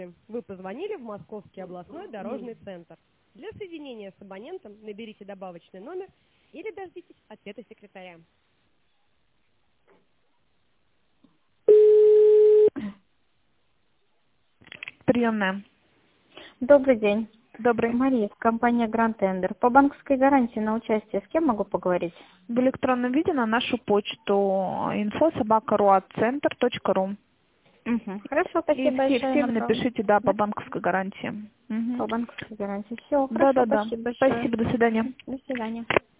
Вы позвонили в Московский областной дорожный центр. Для соединения с абонентом наберите добавочный номер или дождитесь ответа секретаря. Приемная. Добрый день. Добрый. Мария, компания Grand Tender. По банковской гарантии на участие с кем могу поговорить? В электронном виде на нашу почту info@ruatcenter.ru. Хорошо, И спасибо большое. всем Направо. напишите, да, по Да? банковской гарантии. По банковской гарантии. Все, хорошо, Да. спасибо большое. Спасибо, до свидания. До свидания.